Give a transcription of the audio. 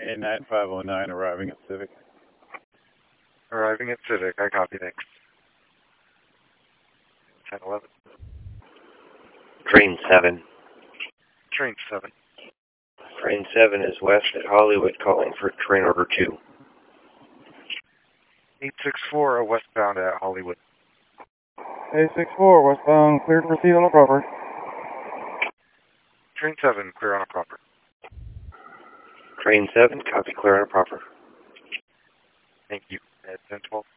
A9509 arriving at Civic. Arriving at Civic, I copy, thanks. 1011. Train 7. Train 7. Train 7 is west at Hollywood calling for train order 2. 864 westbound at Hollywood. 864 westbound, cleared to proceed on a proper. Train 7, clear on a proper. Train 7, copy, clear on a proper. Thank you. At 1012.